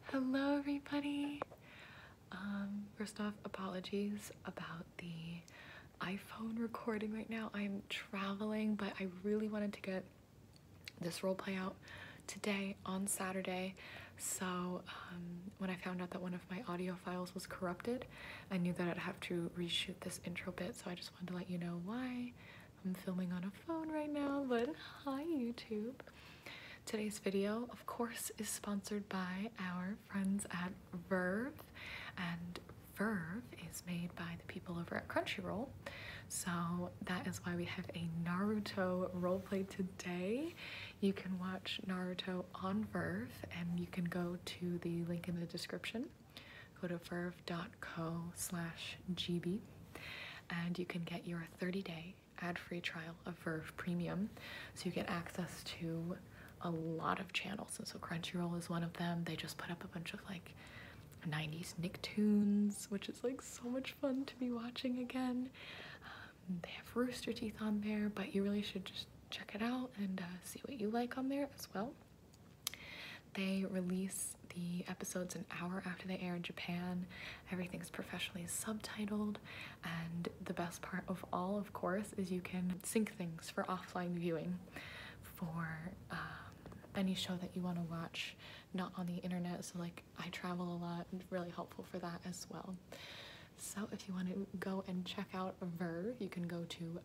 Hello everybody. First off, apologies about the iPhone recording right now. I'm traveling, but I really wanted to get this roleplay out today on Saturday. So when I found out that one of my audio files was corrupted, I knew that I'd have to reshoot this intro bit, so I just wanted to let you know why I'm filming on a phone right now. But hi YouTube. Today's video, of course, is sponsored by our friends at Verve, and Verve is made by the people over at Crunchyroll, so that is why we have a Naruto roleplay today. You can watch Naruto on Verve, and you can go to the link in the description. Go to verve.co/gb, and you can get your 30-day ad-free trial of Verve Premium, so you get access to a lot of channels. And so Crunchyroll is one of them. They just put up a bunch of like 90s Nicktoons, which is like so much fun to be watching again. They have Rooster Teeth on there, but you really should just check it out and see what you like on there as well. They release the episodes an hour after they air in Japan. Everything's professionally subtitled, and the best part of all, of course, is you can sync things for offline viewing for any show that you want to watch not on the internet. So like I travel a lot, and really helpful for that as well. So if you want to go and check out Verve, you can go to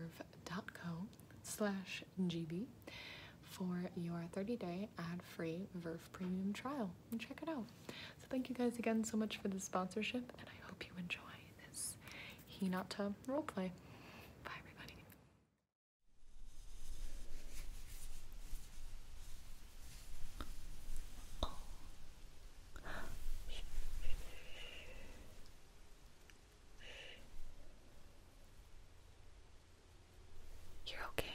verve.co/gb for your 30-day ad-free Verve Premium trial and check it out. So thank you guys again so much for the sponsorship, and I hope you enjoy this Hinata roleplay. Bye everybody. You're okay.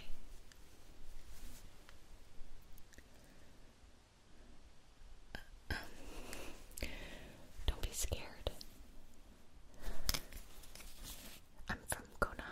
Don't be scared. I'm from Konoha.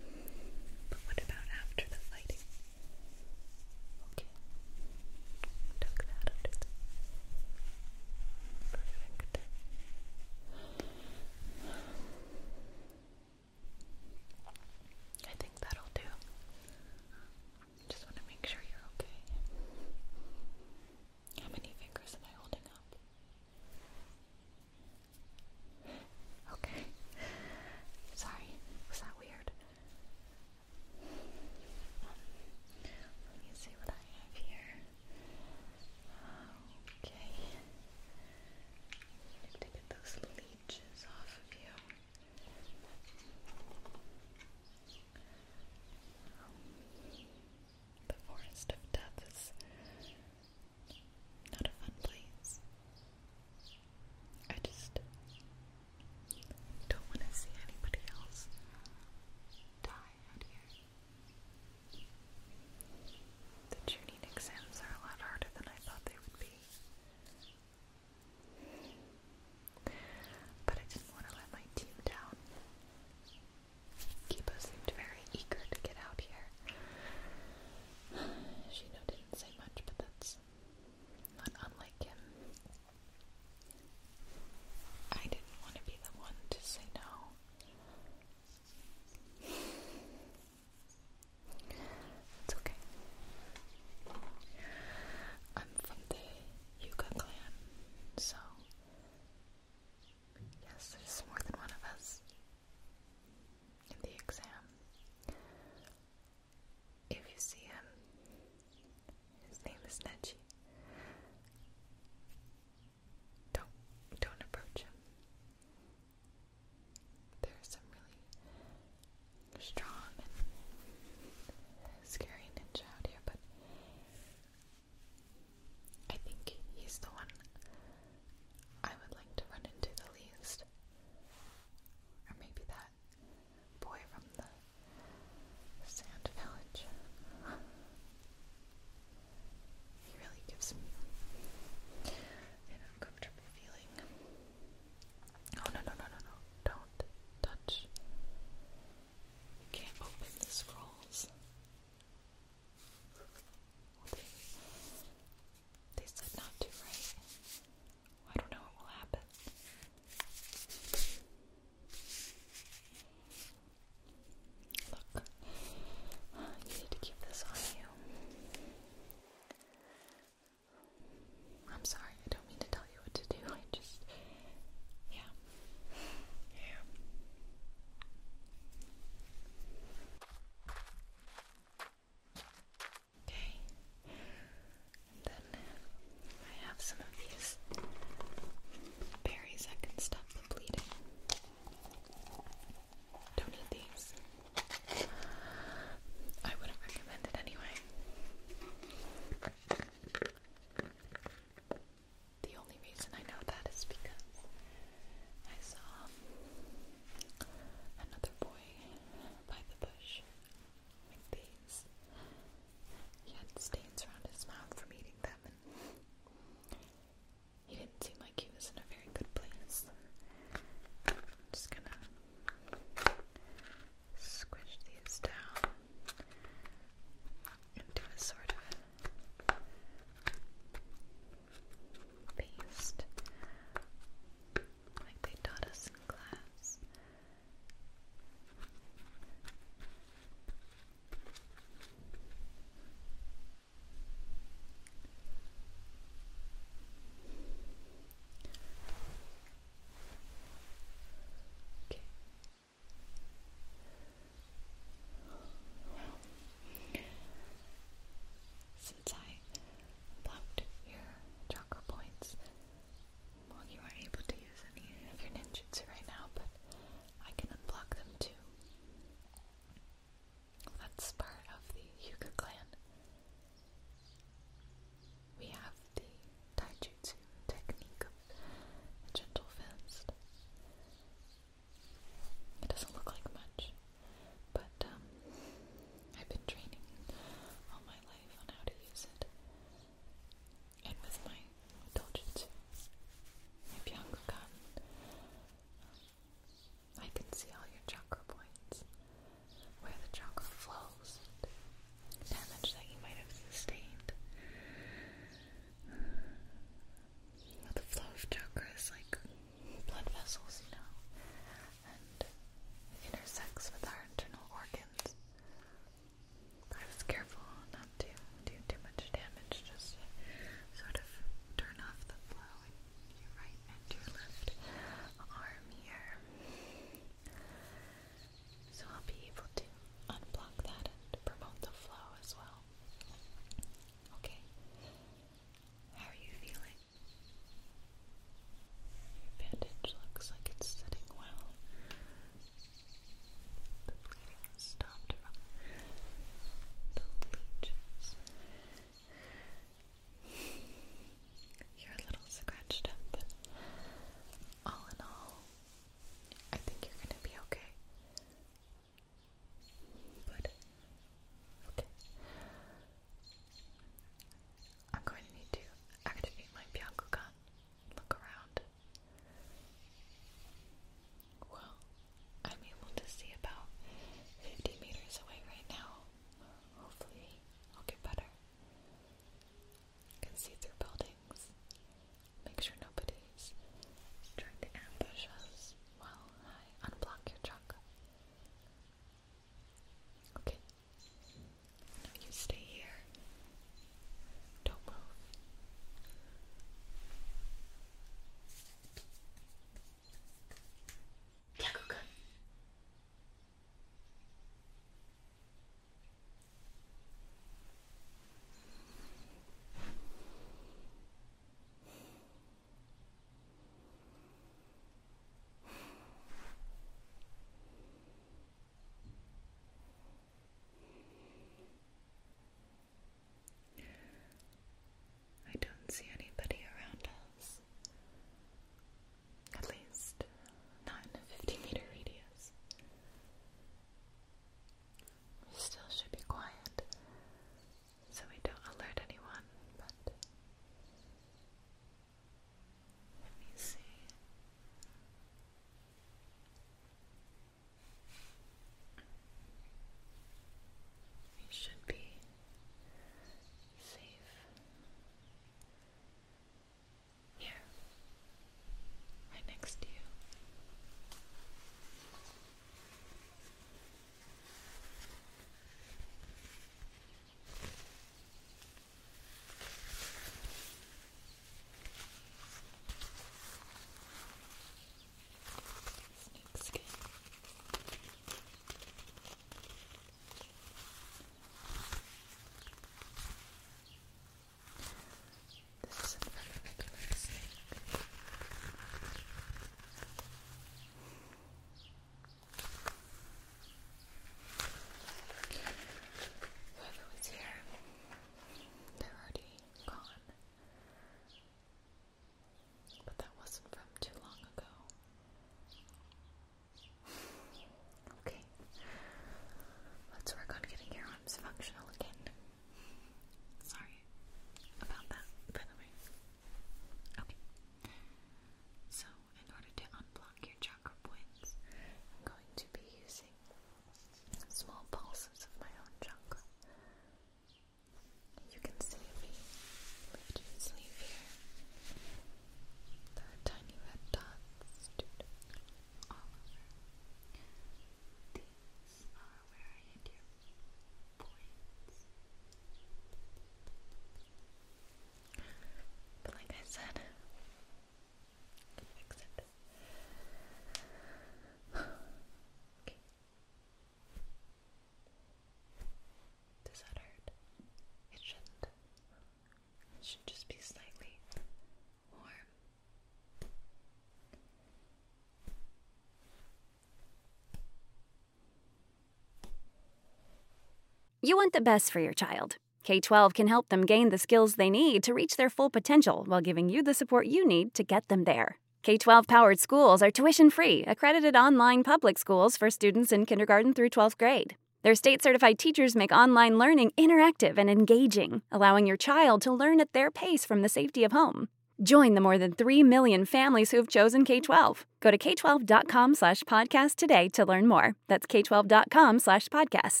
You want the best for your child. K-12 can help them gain the skills they need to reach their full potential while giving you the support you need to get them there. K-12-powered schools are tuition-free, accredited online public schools for students in kindergarten through 12th grade. Their state-certified teachers make online learning interactive and engaging, allowing your child to learn at their pace from the safety of home. Join the more than 3 million families who have chosen K-12. Go to k12.com/podcast today to learn more. That's k12.com/podcast.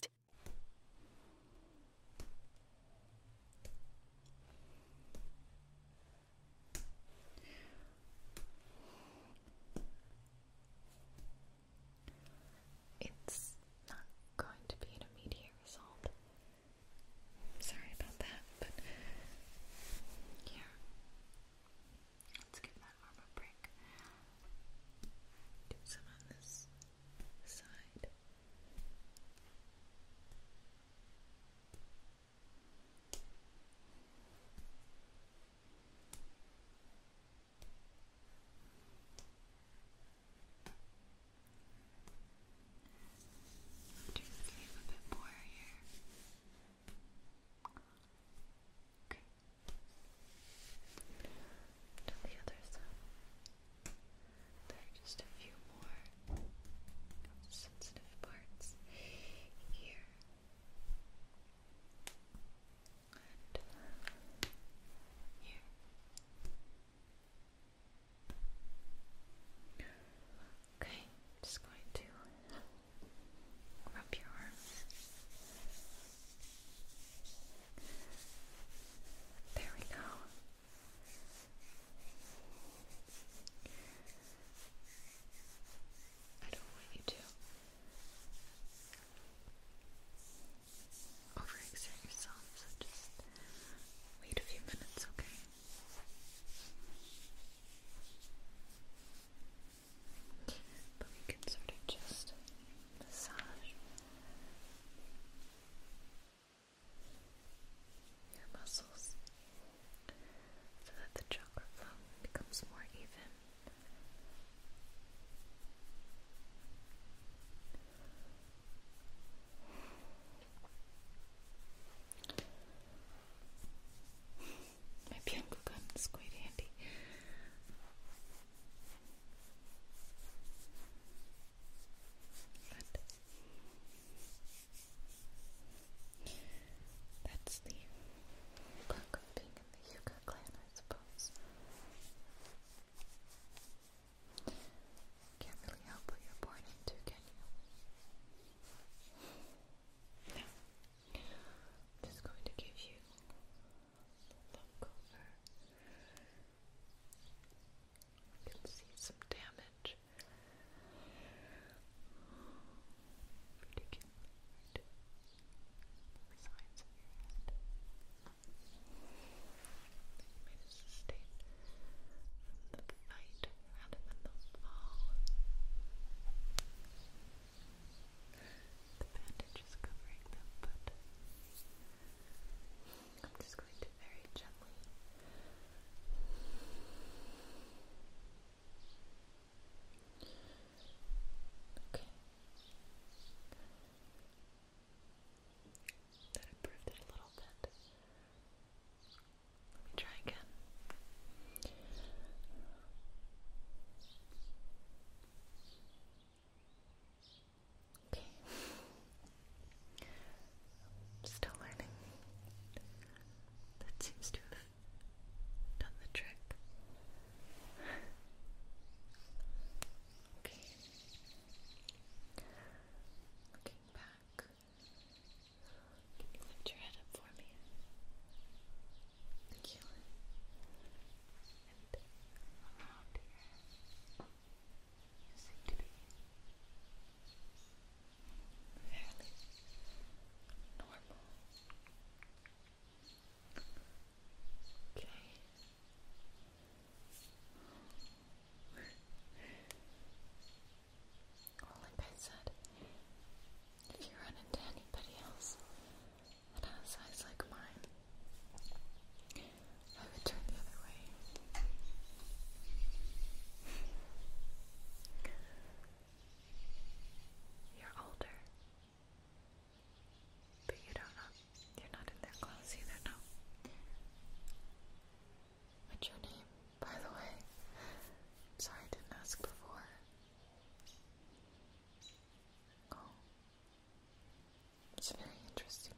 It's not going to be an immediate result. Sorry about that, but here. Let's give that arm a break. Do some on this side. It's very interesting.